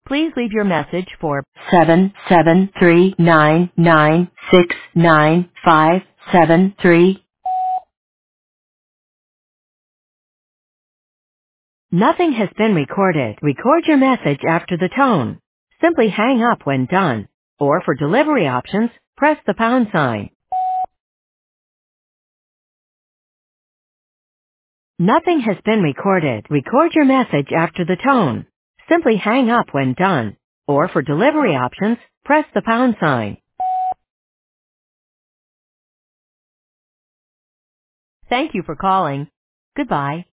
Please leave your message for 77399695573. Nothing has been recorded. Record your message after the tone. Simply hang up when done. Or for delivery options, press the pound sign. Nothing has been recorded. Record your message after the tone. Simply hang up when done. Or for delivery options, press the pound sign. Thank you for calling. Goodbye.